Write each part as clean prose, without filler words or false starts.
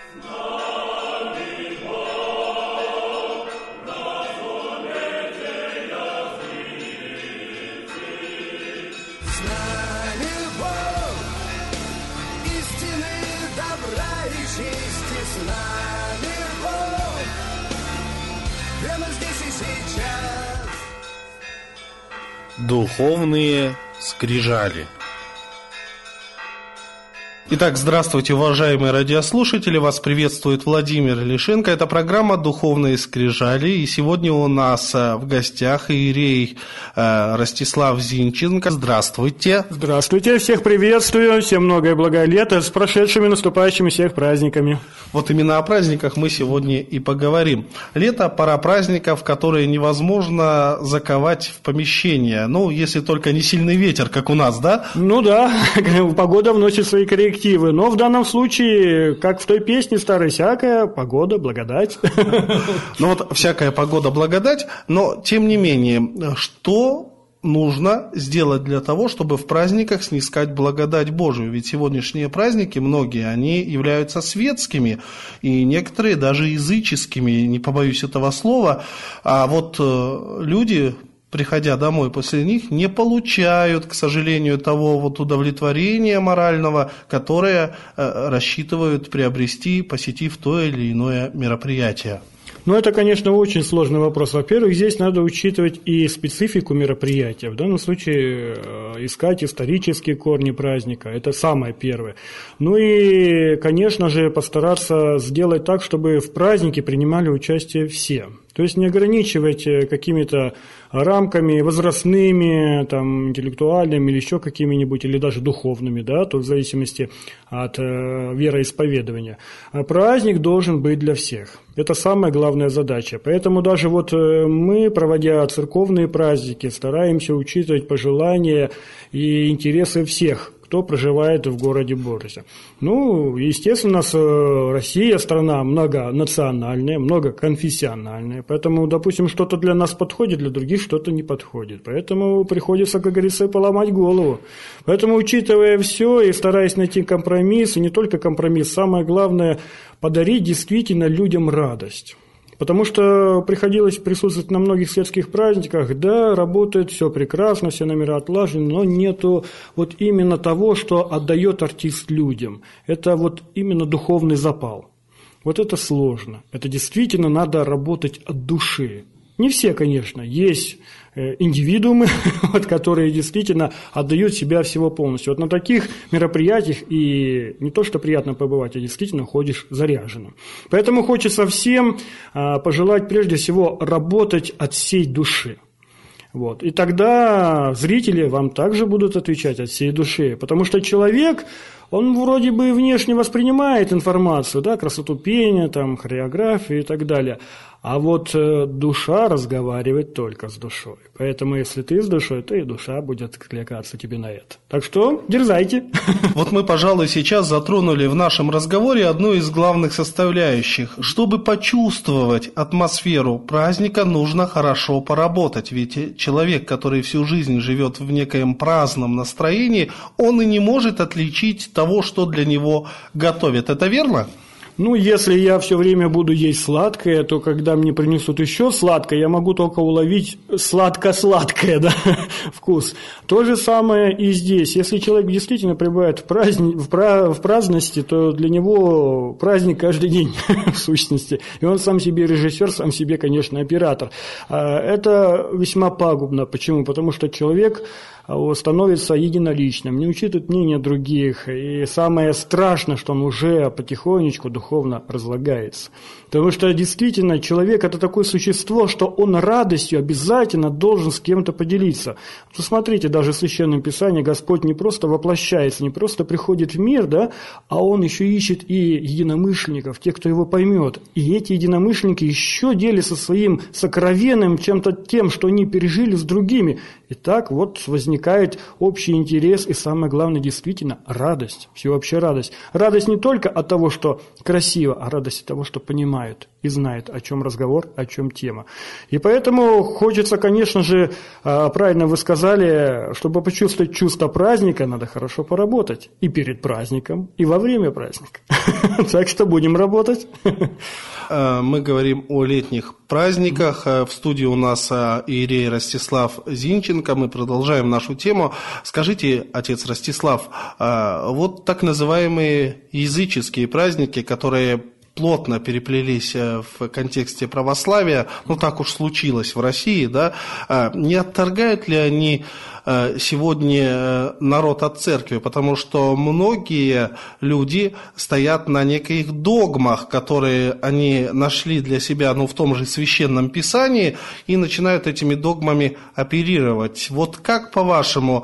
Духовные скрижали. Итак, здравствуйте, уважаемые радиослушатели, вас приветствует Владимир Лишенко. Это программа «Духовные скрижали», и сегодня у нас в гостях иерей Ростислав Зинченко. Здравствуйте. Здравствуйте, всех приветствую, всем многое благое лето, с прошедшими, наступающими всех праздниками. Вот именно о праздниках мы сегодня и поговорим. Лето – пора праздников, которые невозможно заковать в помещение, ну, если только не сильный ветер, как у нас, да? Ну да, погода вносит свои коррективы. Но в данном случае, как в той песне старой, всякая погода, благодать. Ну вот всякая погода, благодать, но тем не менее, что нужно сделать для того, чтобы в праздниках снискать благодать Божию? Ведь сегодняшние праздники, многие, они являются светскими, и некоторые даже языческими, не побоюсь этого слова, а вот люди, приходя домой после них, не получают, к сожалению, того вот удовлетворения морального, которое рассчитывают приобрести, посетив то или иное мероприятие. Ну, это, конечно, очень сложный вопрос. Во-первых, здесь надо учитывать и специфику мероприятия. В данном случае искать исторические корни праздника. Это самое первое. Ну и, конечно же, постараться сделать так, чтобы в празднике принимали участие все. То есть не ограничивать какими-то рамками возрастными, там, интеллектуальными или еще какими-нибудь, или даже духовными, да, то в зависимости от вероисповедания. А праздник должен быть для всех. Это самая главная задача. Поэтому даже вот мы, проводя церковные праздники, стараемся учитывать пожелания и интересы всех, кто проживает в городе Борзе. Ну, естественно, у нас Россия страна многонациональная, многоконфессиональная, поэтому, допустим, что-то для нас подходит, для других что-то не подходит. Поэтому приходится, как говорится, поломать голову. Поэтому, учитывая все и стараясь найти компромисс, и не только компромисс, самое главное – подарить действительно людям радость. Потому что приходилось присутствовать на многих светских праздниках, да, работает все прекрасно, все номера отлажены, но нету вот именно того, что отдает артист людям. Это вот именно духовный запал. Вот это сложно. Это действительно надо работать от души. Не все, конечно, есть индивидуумы, вот, которые действительно отдают себя всего полностью. Вот на таких мероприятиях и не то, что приятно побывать, а действительно ходишь заряженным. Поэтому хочется всем пожелать прежде всего работать от всей души. Вот. И тогда зрители вам также будут отвечать от всей души, потому что человек, он вроде бы внешне воспринимает информацию, да, красоту пения, там, хореографию и так далее, а вот душа разговаривает только с душой. Поэтому если ты с душой, то и душа будет откликаться тебе на это. Так что дерзайте. Вот мы, пожалуй, сейчас затронули в нашем разговоре одну из главных составляющих. Чтобы почувствовать атмосферу праздника, нужно хорошо поработать. Ведь человек, который всю жизнь живет в некоем праздном настроении, он и не может отличить того, что для него готовят. Это верно? Ну, если я все время буду есть сладкое, то когда мне принесут еще сладкое, я могу только уловить сладко-сладкое, да, вкус. То же самое и здесь. Если человек действительно пребывает в праздности, то для него праздник каждый день, в сущности. И он сам себе режиссер, сам себе, конечно, оператор. Это весьма пагубно. Почему? Потому что человек становится единоличным, не учитывает мнение других. И самое страшное, что он уже потихонечку духовно разлагается. Потому что действительно человек – это такое существо, что он радостью обязательно должен с кем-то поделиться. Посмотрите, даже в Священном Писании Господь не просто воплощается, не просто приходит в мир, да, а Он еще ищет и единомышленников, тех, кто Его поймет. И эти единомышленники еще делятся своим сокровенным чем-то тем, что они пережили с другими. И так вот возникает возникает общий интерес и, самое главное, действительно, радость, всеобщая радость. Радость не только от того, что красиво, а радость от того, что понимают и знают, о чем разговор, о чем тема. И поэтому хочется, конечно же, правильно вы сказали, чтобы почувствовать чувство праздника, надо хорошо поработать. И перед праздником, и во время праздника. Так что будем работать. Мы говорим о летних праздниках. В студии у нас иерей Ростислав Зинченко. Мы продолжаем нашу тему. Скажите, отец Ростислав, вот так называемые языческие праздники, которые плотно переплелись в контексте православия, ну так уж случилось в России, да, не отторгают ли они сегодня народ от церкви, потому что многие люди стоят на неких догмах, которые они нашли для себя, ну, в том же священном писании, и начинают этими догмами оперировать. Вот как, по-вашему,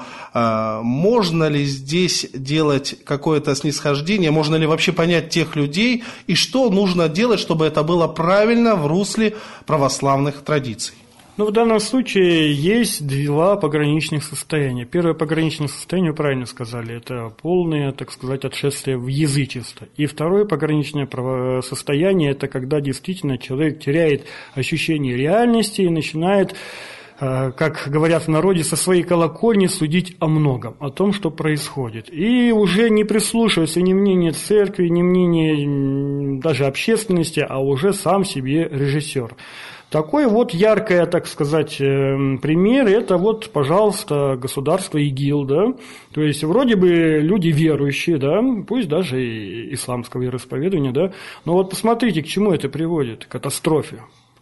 можно ли здесь делать какое-то снисхождение, можно ли вообще понять тех людей, и что нужно делать, чтобы это было правильно в русле православных традиций? Ну, в данном случае есть два пограничных состояния. Первое пограничное состояние, вы правильно сказали, это полное, так сказать, отшествие в язычество. И второе пограничное состояние, это когда действительно человек теряет ощущение реальности и начинает, как говорят в народе, со своей колокольни судить о многом, о том, что происходит. И уже не прислушивается ни мнение церкви, ни мнение даже общественности, а уже сам себе режиссер. Такой вот яркий, так сказать, пример, это вот, пожалуйста, государство ИГИЛ, да, то есть вроде бы люди верующие, да, пусть даже и исламского вероисповедания, да, но вот посмотрите, к чему это приводит, к катастрофе.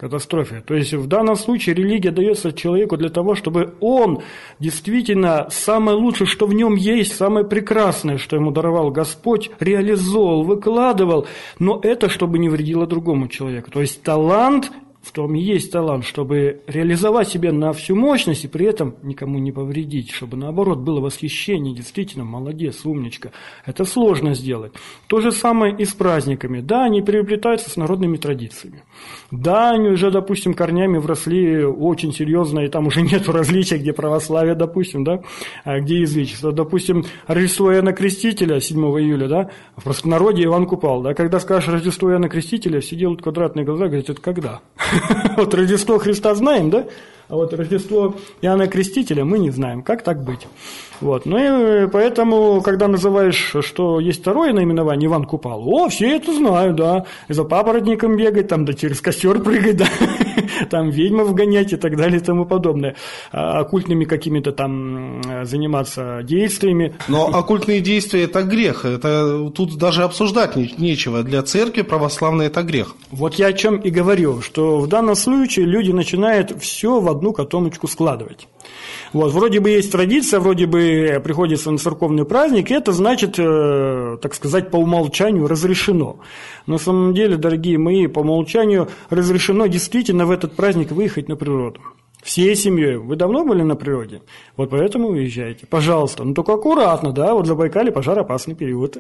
То есть в данном случае религия дается человеку для того, чтобы он действительно самое лучшее, что в нем есть, самое прекрасное, что ему даровал Господь, реализовал, выкладывал, но это чтобы не вредило другому человеку. То есть талант, в том и есть талант, чтобы реализовать себя на всю мощность и при этом никому не повредить, чтобы наоборот было восхищение, действительно, молодец, умничка. Это сложно сделать. То же самое и с праздниками. Да, они переплетаются с народными традициями. Да, они уже, допустим, корнями вросли очень серьезно, и там уже нет различия, где православие, допустим, да, а где язычество. Допустим, Рождество Иоанна Крестителя 7 июля, да, в простонародье Иван Купал, да, когда скажешь Рождество Иоанна Крестителя, все делают квадратные глаза, говорят, это когда? Вот Рождество Христа знаем, да? А вот Рождество Иоанна Крестителя мы не знаем. Как так быть? Вот. Ну и поэтому, когда называешь, что есть второе наименование, Иван Купал, о, все это знают, да. И за папоротником бегать, там, да через костер прыгать, да. Там ведьмов гонять и так далее и тому подобное. Оккультными какими-то там заниматься действиями. Но оккультные действия – это грех. Это тут даже обсуждать нечего. Для церкви православной это грех. Вот я о чем и говорю, что в данном случае люди начинают все в одну котомочку складывать. Вот, вроде бы есть традиция, вроде бы приходится на церковный праздник, и это значит, так сказать, по умолчанию разрешено. Но на самом деле, дорогие мои, по умолчанию разрешено действительно в этот праздник выехать на природу. Всей семьей. Вы давно были на природе? Вот поэтому уезжайте. Пожалуйста. Но только аккуратно, да, вот в Забайкалье пожароопасный период.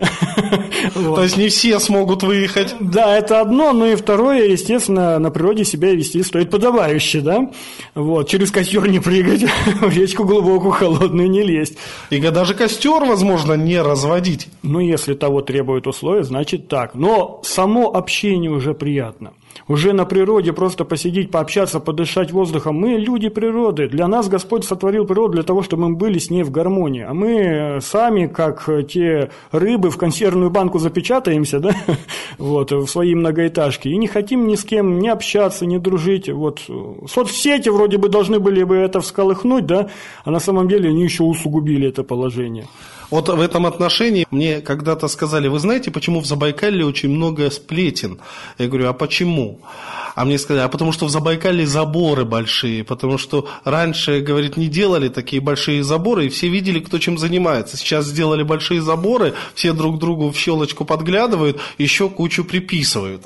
То есть не все смогут выехать? Да, это одно, но и второе, естественно, на природе себя вести стоит подобающе, да. Вот, через костер не прыгать, в речку глубокую, холодную не лезть. И даже костер, возможно, не разводить. Ну, если того требуют условия, значит так. Но само общение уже приятно. Уже на природе просто посидеть, пообщаться, подышать воздухом. Мы люди природы. Для нас Господь сотворил природу для того, чтобы мы были с ней в гармонии. А мы сами, как те рыбы, в консервную банку запечатаемся, да, вот, в свои многоэтажки. И не хотим ни с кем не общаться, не дружить. Вот. Соцсети вроде бы должны были бы это всколыхнуть, да, а на самом деле они еще усугубили это положение. Вот в этом отношении мне когда-то сказали, вы знаете, почему в Забайкалье очень много сплетен? Я говорю, а почему? А мне сказали, а потому что в Забайкалье заборы большие, потому что раньше, говорит, не делали такие большие заборы, и все видели, кто чем занимается. Сейчас сделали большие заборы, все друг другу в щелочку подглядывают, еще кучу приписывают.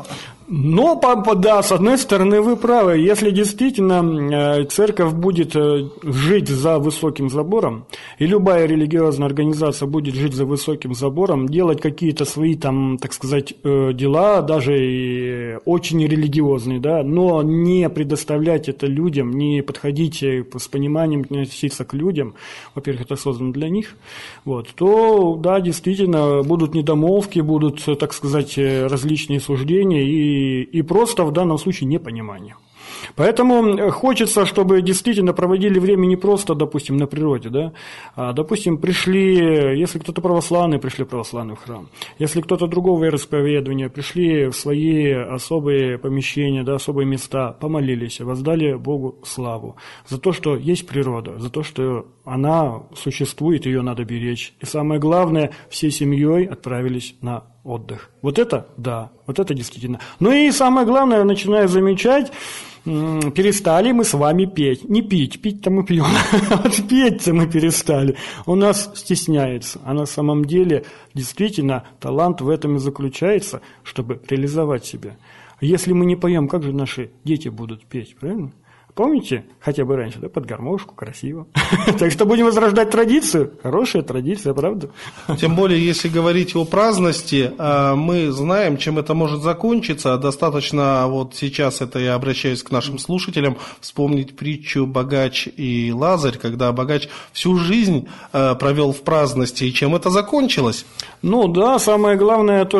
Но, да, с одной стороны, вы правы. Если действительно церковь будет жить за высоким забором, и любая религиозная организация будет жить за высоким забором, делать какие-то свои там, так сказать, дела, даже и очень религиозные, да, но не предоставлять это людям, не подходить с пониманием, не относиться к людям, во-первых, это создано для них, вот, то, да, действительно, будут недомолвки, будут, так сказать, различные суждения и просто в данном случае непонимание. Поэтому хочется, чтобы действительно проводили время не просто, допустим, на природе, да, а, допустим, пришли, если кто-то православный, пришли православный в храм, если кто-то другого вероисповедания, пришли в свои особые помещения, да, особые места, помолились, воздали Богу славу за то, что есть природа, за то, что она существует, ее надо беречь. И самое главное, всей семьей отправились на отдых. Вот это, да, вот это действительно. Ну и самое главное, я начинаю замечать, перестали мы с вами петь. Не пить, пить-то мы пьем, вот петь-то мы перестали. У нас стесняется. А на самом деле, действительно, талант в этом и заключается, чтобы реализовать себя. Если мы не поем, как же наши дети будут петь, правильно? Помните, хотя бы раньше, да, под гармошку, красиво. Так что будем возрождать традицию. Хорошая традиция, правда? Тем более, если говорить о праздности, мы знаем, чем это может закончиться. Достаточно вот сейчас, это я обращаюсь к нашим слушателям, вспомнить притчу «Богач и Лазарь», когда богач всю жизнь провел в праздности. И чем это закончилось? Ну да, самое главное то,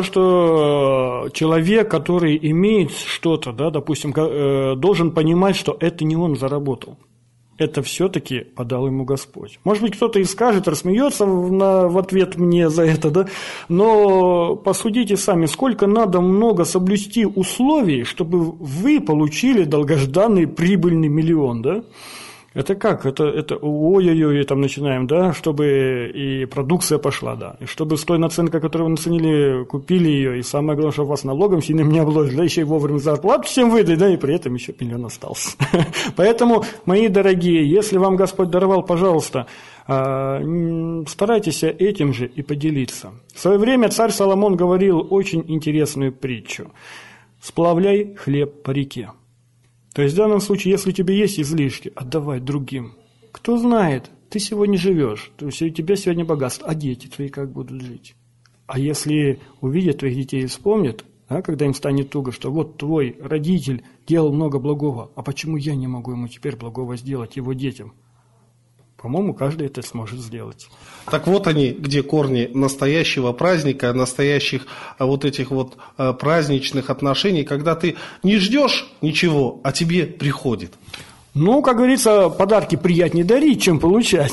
что человек, который имеет что-то, да, допустим, должен понимать, что это не он заработал. Это все-таки подал ему Господь. Может быть, кто-то и скажет, рассмеется в ответ мне за это, да? Но посудите сами, сколько надо много соблюсти условий, чтобы вы получили долгожданный прибыльный миллион, да? Это как? Это ой-ой-ой, там начинаем, да, чтобы и продукция пошла, да, и чтобы с той наценкой, которую вы наценили, купили ее, и самое главное, чтобы вас налогом сильным не обложили, да, еще и вовремя зарплату всем выдали, да, и при этом еще миллион остался. Поэтому, мои дорогие, если вам Господь даровал, пожалуйста, старайтесь этим же и поделиться. В свое время царь Соломон говорил очень интересную притчу: «Сплавляй хлеб по реке». То есть в данном случае, если у тебя есть излишки, отдавай другим. Кто знает, ты сегодня живешь, то есть у тебя сегодня богатство, а дети твои как будут жить? А если увидят твоих детей и вспомнят, да, когда им станет туго, что вот твой родитель делал много благого, а почему я не могу ему теперь благого сделать его детям? По-моему, каждый это сможет сделать. Так вот они, где корни настоящего праздника, настоящих вот этих вот праздничных отношений, когда ты не ждешь ничего, а тебе приходит. Ну, как говорится, подарки приятнее дарить, чем получать.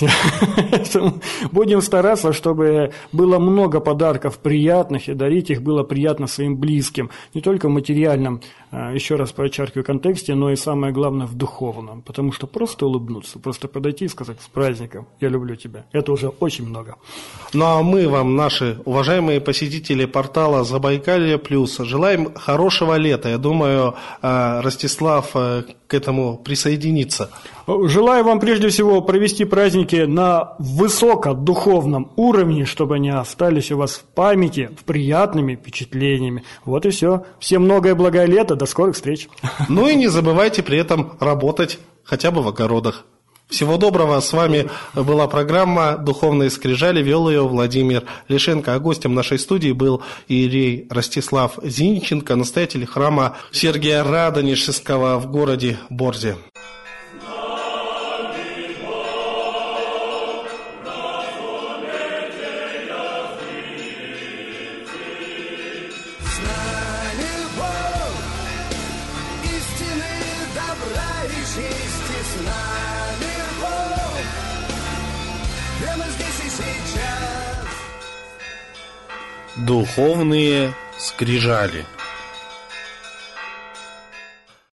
Будем стараться, чтобы было много подарков приятных, и дарить их было приятно своим близким. Не только в материальном, еще раз подчеркиваю, контексте, но и самое главное в духовном. Потому что просто улыбнуться, просто подойти и сказать: с праздником, я люблю тебя. Это уже очень много. Ну, а мы вам, наши уважаемые посетители портала Забайкалье Плюс, желаем хорошего лета. Я думаю, Ростислав к этому присоединится. Желаю вам прежде всего провести праздники на высокодуховном уровне, чтобы они остались у вас в памяти, в приятными впечатлениями. Вот и все. Всем многое благое лето. До скорых встреч. Ну и не забывайте при этом работать хотя бы в огородах. Всего доброго. С вами была программа «Духовные скрижали». Вел ее Владимир Лишенко. А гостем нашей студии был иерей Ростислав Зинченко, настоятель храма Сергия Радонежского в городе Борзе. Духовные скрижали.